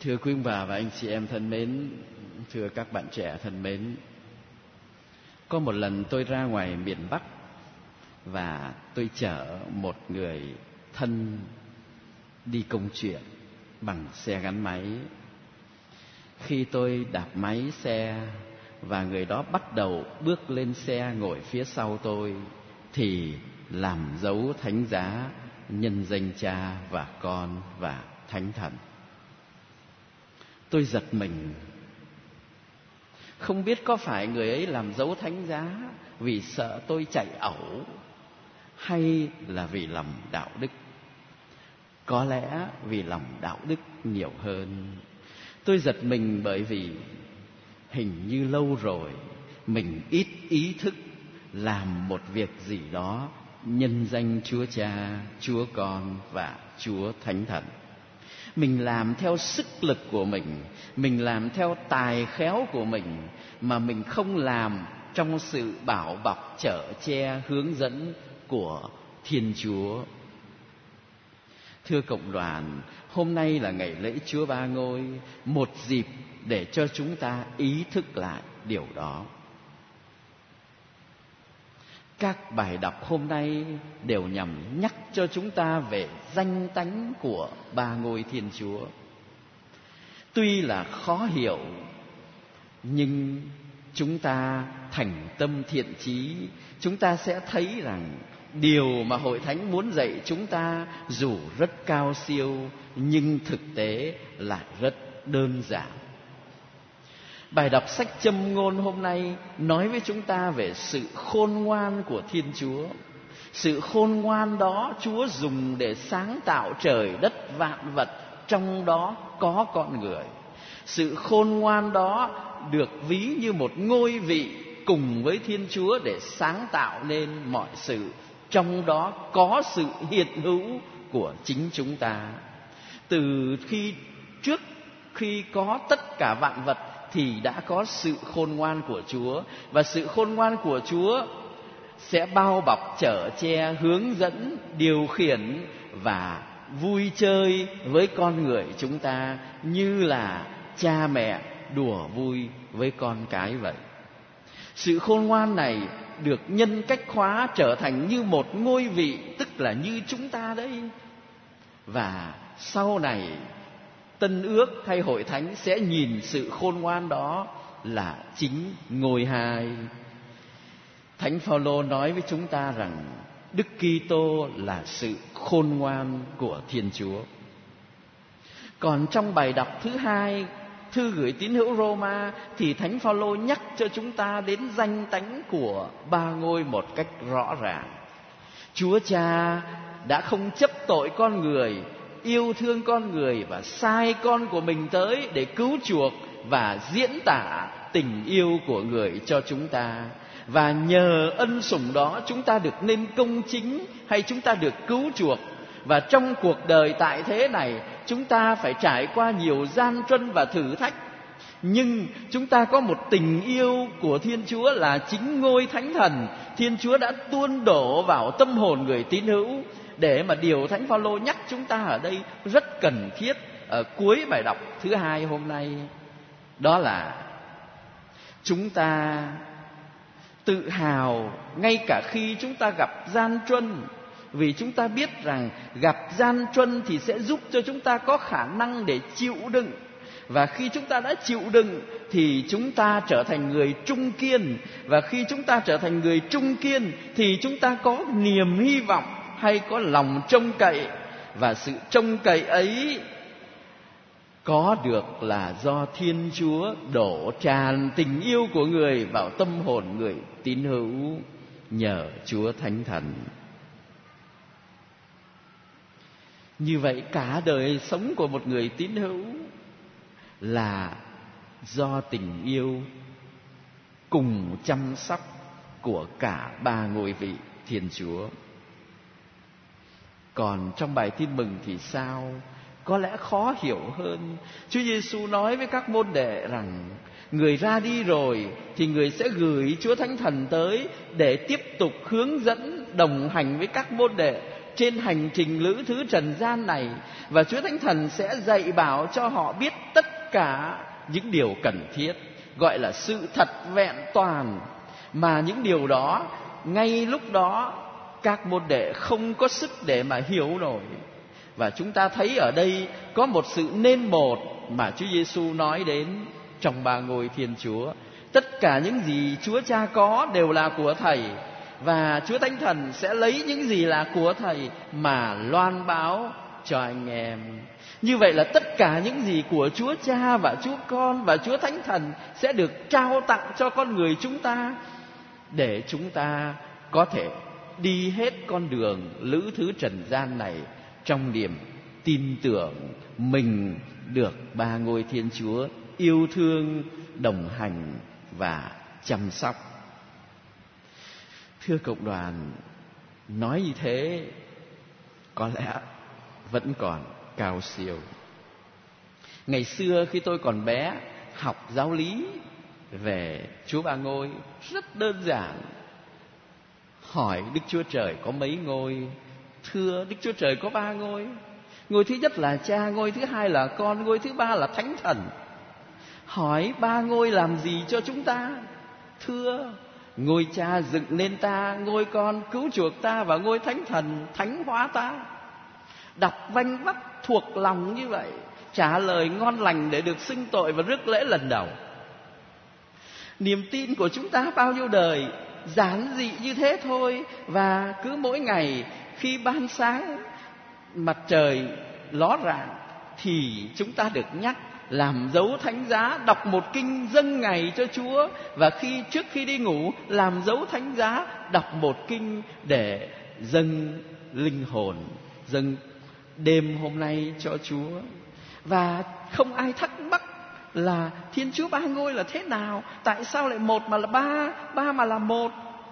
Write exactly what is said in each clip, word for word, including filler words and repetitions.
Thưa quý ông bà và anh chị em thân mến, thưa các bạn trẻ thân mến, có một lần tôi ra ngoài miền Bắc và tôi chở một người thân đi công chuyện bằng xe gắn máy. Khi tôi đạp máy xe và người đó bắt đầu bước lên xe ngồi phía sau tôi, thì làm dấu thánh giá nhân danh Cha và Con và Thánh Thần. Tôi giật mình, không biết có phải người ấy làm dấu thánh giá vì sợ tôi chạy ẩu hay là vì lòng đạo đức. Có lẽ vì lòng đạo đức nhiều hơn. Tôi giật mình bởi vì hình như lâu rồi mình ít ý thức làm một việc gì đó nhân danh Chúa Cha, Chúa Con và Chúa Thánh Thần. Mình làm theo sức lực của mình, mình làm theo tài khéo của mình, mà mình không làm trong sự bảo bọc chở che hướng dẫn của Thiên Chúa. Thưa cộng đoàn, hôm nay là ngày lễ Chúa Ba Ngôi, một dịp để cho chúng ta ý thức lại điều đó. Các bài đọc hôm nay đều nhằm nhắc cho chúng ta về danh tánh của Ba Ngôi Thiên Chúa. Tuy là khó hiểu, nhưng chúng ta thành tâm thiện chí, chúng ta sẽ thấy rằng điều mà Hội Thánh muốn dạy chúng ta dù rất cao siêu, nhưng thực tế lại rất đơn giản. Bài đọc sách Châm Ngôn hôm nay nói với chúng ta về sự khôn ngoan của Thiên Chúa. Sự khôn ngoan đó Chúa dùng để sáng tạo trời đất vạn vật, trong đó có con người. Sự khôn ngoan đó được ví như một ngôi vị cùng với Thiên Chúa để sáng tạo nên mọi sự, trong đó có sự hiện hữu của chính chúng ta. Từ khi trước khi có tất cả vạn vật thì đã có sự khôn ngoan của Chúa, và sự khôn ngoan của Chúa sẽ bao bọc, chở che, hướng dẫn, điều khiển và vui chơi với con người chúng ta như là cha mẹ đùa vui với con cái vậy. Sự khôn ngoan này được nhân cách hóa trở thành như một ngôi vị, tức là như chúng ta đấy. Và sau này Tân Ước hay Hội Thánh sẽ nhìn sự khôn ngoan đó là chính ngôi hai. Thánh Phaolô nói với chúng ta rằng Đức Kitô là sự khôn ngoan của Thiên Chúa. Còn trong bài đọc thứ hai, thư gửi tín hữu Roma, thì Thánh Phaolô nhắc cho chúng ta đến danh tánh của Ba Ngôi một cách rõ ràng. Chúa Cha đã không chấp tội con người, yêu thương con người và sai con của mình tới để cứu chuộc và diễn tả tình yêu của người cho chúng ta. Và nhờ ân sủng đó chúng ta được nên công chính, hay chúng ta được cứu chuộc. Và trong cuộc đời tại thế này, chúng ta phải trải qua nhiều gian truân và thử thách. Nhưng chúng ta có một tình yêu của Thiên Chúa là chính ngôi Thánh Thần. Thiên Chúa đã tuôn đổ vào tâm hồn người tín hữu, để mà điều Thánh Phaolô nhắc chúng ta ở đây rất cần thiết ở cuối bài đọc thứ hai hôm nay. Đó là chúng ta tự hào ngay cả khi chúng ta gặp gian truân, vì chúng ta biết rằng gặp gian truân thì sẽ giúp cho chúng ta có khả năng để chịu đựng. Và khi chúng ta đã chịu đựng thì chúng ta trở thành người trung kiên. Và khi chúng ta trở thành người trung kiên thì chúng ta có niềm hy vọng, hay có lòng trông cậy. Và sự trông cậy ấy có được là do Thiên Chúa đổ tràn tình yêu của người vào tâm hồn người tín hữu nhờ Chúa Thánh Thần. Như vậy cả đời sống của một người tín hữu là do tình yêu cùng chăm sóc của cả ba ngôi vị Thiên Chúa. Còn trong bài tin mừng thì sao? Có lẽ khó hiểu hơn. Chúa Giêsu nói với các môn đệ rằng người ra đi rồi thì người sẽ gửi Chúa Thánh Thần tới để tiếp tục hướng dẫn, đồng hành với các môn đệ trên hành trình lữ thứ trần gian này, và Chúa Thánh Thần sẽ dạy bảo cho họ biết tất cả những điều cần thiết, gọi là sự thật vẹn toàn, mà những điều đó ngay lúc đó các môn đệ không có sức để mà hiểu nổi. Và chúng ta thấy ở đây có một sự nên một mà Chúa Giêsu nói đến trong ba ngôi Thiên Chúa. Tất cả những gì Chúa Cha có đều là của Thầy, và Chúa Thánh Thần sẽ lấy những gì là của Thầy mà loan báo cho anh em. Như vậy là tất cả những gì của Chúa Cha và Chúa Con và Chúa Thánh Thần sẽ được trao tặng cho con người chúng ta, để chúng ta có thể đi hết con đường lữ thứ trần gian này trong niềm tin tưởng mình được ba ngôi Thiên Chúa yêu thương, đồng hành và chăm sóc. Thưa cộng đoàn, nói như thế có lẽ vẫn còn cao siêu. Ngày xưa khi tôi còn bé, học giáo lý về Chúa Ba Ngôi rất đơn giản. Hỏi Đức Chúa Trời có mấy ngôi? Thưa, Đức Chúa Trời có ba ngôi. Ngôi thứ nhất là Cha, ngôi thứ hai là Con, ngôi thứ ba là Thánh Thần. Hỏi ba ngôi làm gì cho chúng ta? Thưa, ngôi Cha dựng nên ta, ngôi Con cứu chuộc ta, và ngôi Thánh Thần thánh hóa ta. Đọc vanh vách thuộc lòng như vậy, trả lời ngon lành để được xưng tội và rước lễ lần đầu. Niềm tin của chúng ta bao nhiêu đời giản dị như thế thôi. Và cứ mỗi ngày khi ban sáng mặt trời ló rạng thì chúng ta được nhắc làm dấu thánh giá, đọc một kinh dâng ngày cho Chúa, và khi trước khi đi ngủ làm dấu thánh giá, đọc một kinh để dâng linh hồn, dâng đêm hôm nay cho Chúa. Và không ai thắc mắc là Thiên Chúa ba ngôi là thế nào, tại sao lại một mà là ba, ba mà là một.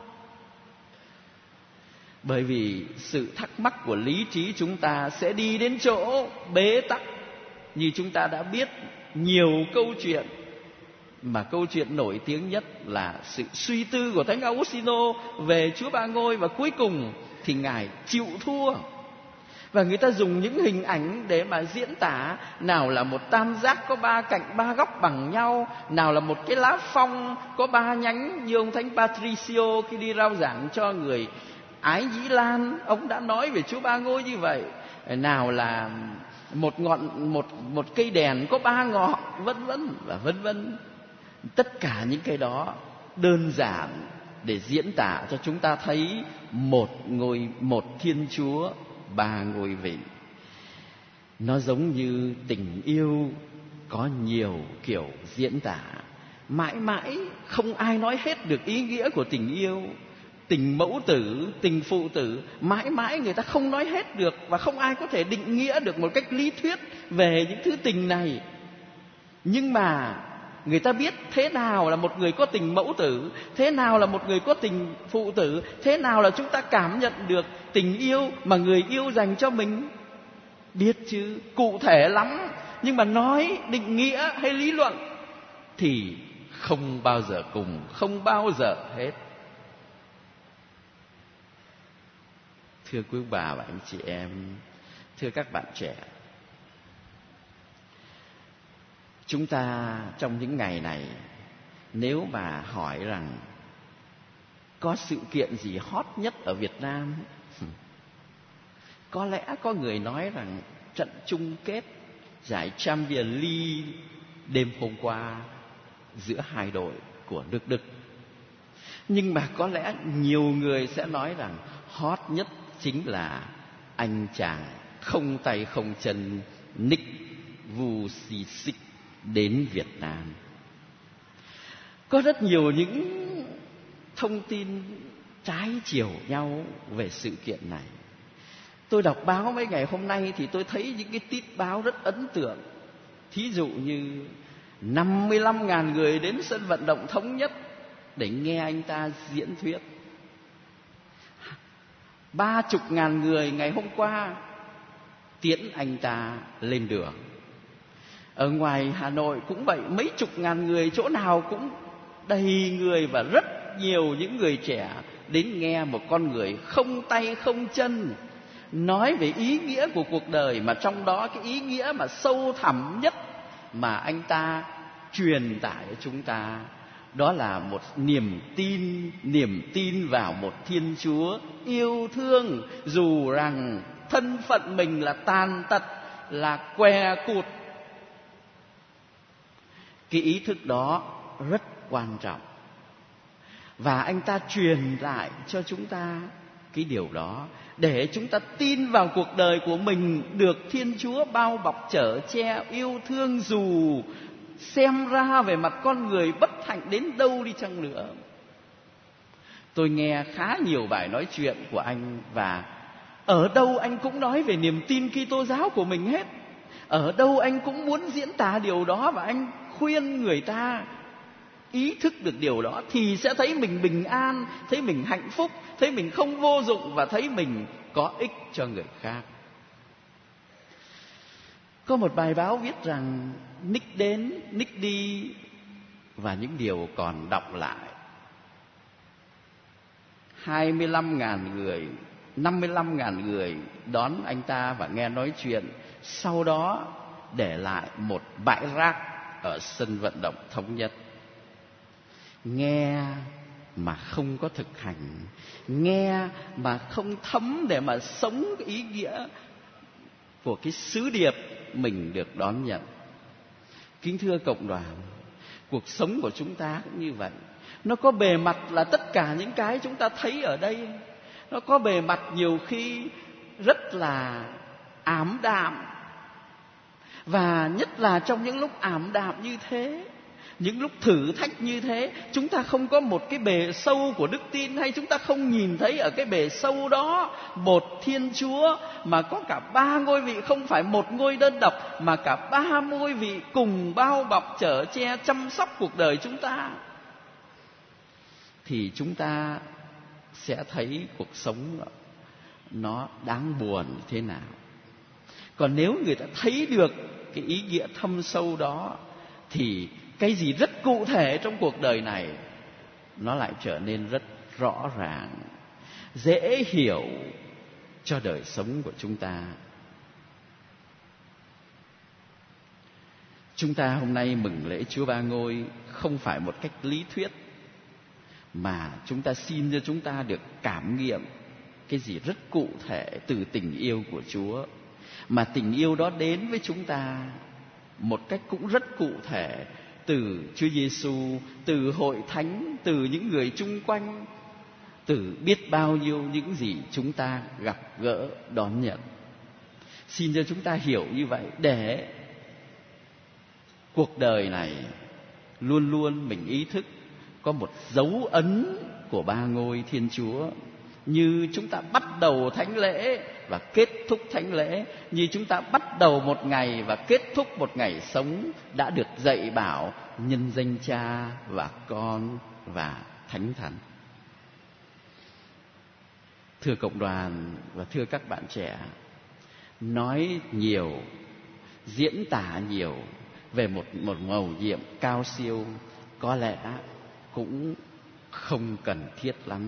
Bởi vì sự thắc mắc của lý trí chúng ta sẽ đi đến chỗ bế tắc. Như chúng ta đã biết nhiều câu chuyện, mà câu chuyện nổi tiếng nhất là sự suy tư của Thánh Augustino về Chúa Ba Ngôi, và cuối cùng thì Ngài chịu thua. Và người ta dùng những hình ảnh để mà diễn tả, nào là một tam giác có ba cạnh ba góc bằng nhau, nào là một cái lá phong có ba nhánh, như ông Thánh Patricio khi đi rao giảng cho người Ái Dĩ Lan, ông đã nói về Chúa Ba Ngôi như vậy. Nào là một ngọn một một cây đèn có ba ngọn, vân vân và vân vân. Tất cả những cái đó đơn giản để diễn tả cho chúng ta thấy một ngôi, một Thiên Chúa ba ngôi vị. Nó giống như tình yêu có nhiều kiểu diễn tả, mãi mãi không ai nói hết được ý nghĩa của tình yêu. Tình mẫu tử, tình phụ tử, mãi mãi người ta không nói hết được, và không ai có thể định nghĩa được một cách lý thuyết về những thứ tình này. Nhưng mà người ta biết thế nào là một người có tình mẫu tử, thế nào là một người có tình phụ tử, thế nào là chúng ta cảm nhận được tình yêu mà người yêu dành cho mình. Biết chứ, cụ thể lắm. Nhưng mà nói định nghĩa hay lý luận thì không bao giờ cùng, không bao giờ hết. Thưa quý bà và anh chị em, thưa các bạn trẻ, chúng ta trong những ngày này, nếu mà hỏi rằng có sự kiện gì hot nhất ở Việt Nam, có lẽ có người nói rằng trận chung kết giải Champions League đêm hôm qua giữa hai đội của nước Đức. Nhưng mà có lẽ nhiều người sẽ nói rằng hot nhất chính là anh chàng không tay không chân Nick Vujicic đến Việt Nam. Có rất nhiều những thông tin trái chiều nhau về sự kiện này. Tôi đọc báo mấy ngày hôm nay thì tôi thấy những cái tít báo rất ấn tượng. Thí dụ như năm mươi lăm nghìn người đến sân vận động Thống Nhất để nghe anh ta diễn thuyết. Ba chục ngàn người ngày hôm qua tiễn anh ta lên đường. Ở ngoài Hà Nội cũng vậy, mấy chục ngàn người, chỗ nào cũng đầy người, và rất nhiều những người trẻ đến nghe một con người không tay không chân nói về ý nghĩa của cuộc đời, mà trong đó cái ý nghĩa mà sâu thẳm nhất mà anh ta truyền tải cho chúng ta, đó là một niềm tin, niềm tin vào một Thiên Chúa yêu thương, dù rằng thân phận mình là tàn tật, là què cụt. Cái ý thức đó rất quan trọng, và anh ta truyền lại cho chúng ta cái điều đó để chúng ta tin vào cuộc đời của mình được Thiên Chúa bao bọc chở che yêu thương, dù xem ra về mặt con người bất hạnh đến đâu đi chăng nữa. Tôi nghe khá nhiều bài nói chuyện của anh, và ở đâu anh cũng nói về niềm tin Kitô giáo của mình hết. Ở đâu anh cũng muốn diễn tả điều đó, và anh khuyên người ta ý thức được điều đó thì sẽ thấy mình bình an, thấy mình hạnh phúc, thấy mình không vô dụng, và thấy mình có ích cho người khác. Có một bài báo viết rằng Nick đến, Nick đi, và những điều còn đọng lại. hai mươi lăm nghìn người, năm mươi lăm nghìn người đón anh ta và nghe nói chuyện. Sau đó để lại một bãi rác ở sân vận động Thống Nhất. Nghe mà không có thực hành, nghe mà không thấm để mà sống cái ý nghĩa của cái sứ điệp mình được đón nhận. Kính thưa cộng đoàn, cuộc sống của chúng ta cũng như vậy. Nó có bề mặt là tất cả những cái chúng ta thấy ở đây. Nó có bề mặt nhiều khi rất là ảm đạm. Và nhất là trong những lúc ảm đạm như thế, những lúc thử thách như thế, chúng ta không có một cái bề sâu của đức tin, hay chúng ta không nhìn thấy ở cái bề sâu đó một Thiên Chúa mà có cả ba ngôi vị, không phải một ngôi đơn độc, mà cả ba ngôi vị cùng bao bọc chở che chăm sóc cuộc đời chúng ta, thì chúng ta sẽ thấy cuộc sống nó đáng buồn như thế nào. Còn nếu người ta thấy được cái ý nghĩa thâm sâu đó, thì cái gì rất cụ thể trong cuộc đời này nó lại trở nên rất rõ ràng, dễ hiểu cho đời sống của chúng ta. Chúng ta hôm nay mừng lễ Chúa Ba Ngôi không phải một cách lý thuyết, mà chúng ta xin cho chúng ta được cảm nghiệm cái gì rất cụ thể từ tình yêu của Chúa. Mà tình yêu đó đến với chúng ta một cách cũng rất cụ thể từ Chúa Giêsu, từ hội thánh, từ những người chung quanh, từ biết bao nhiêu những gì chúng ta gặp gỡ đón nhận. Xin cho chúng ta hiểu như vậy, để cuộc đời này luôn luôn mình ý thức có một dấu ấn của ba ngôi Thiên Chúa. Như chúng ta bắt đầu thánh lễ và kết thúc thánh lễ, như chúng ta bắt đầu một ngày và kết thúc một ngày sống đã được dạy bảo nhân danh Cha và Con và Thánh Thần. Thưa cộng đoàn và thưa các bạn trẻ, nói nhiều, diễn tả nhiều về một, một mầu nhiệm cao siêu có lẽ cũng không cần thiết lắm.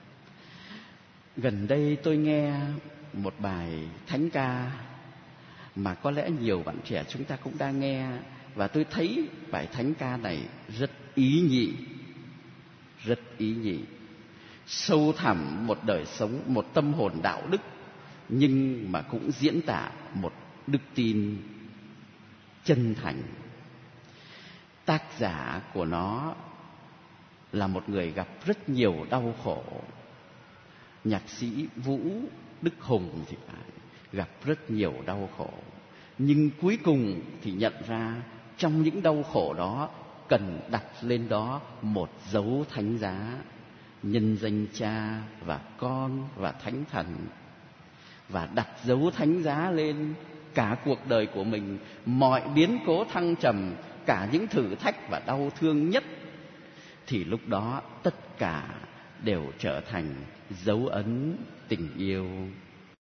Gần đây tôi nghe một bài thánh ca mà có lẽ nhiều bạn trẻ chúng ta cũng đang nghe, và tôi thấy bài thánh ca này rất ý nhị, rất ý nhị, sâu thẳm một đời sống, một tâm hồn đạo đức, nhưng mà cũng diễn tả một đức tin chân thành. Tác giả của nó là một người gặp rất nhiều đau khổ. Nhạc sĩ Vũ Đức Hùng thì phải gặp rất nhiều đau khổ, nhưng cuối cùng thì nhận ra trong những đau khổ đó cần đặt lên đó một dấu thánh giá, nhân danh Cha và Con và Thánh Thần, và đặt dấu thánh giá lên cả cuộc đời của mình, mọi biến cố thăng trầm, cả những thử thách và đau thương nhất, thì lúc đó tất cả đều trở thành dấu ấn tình yêu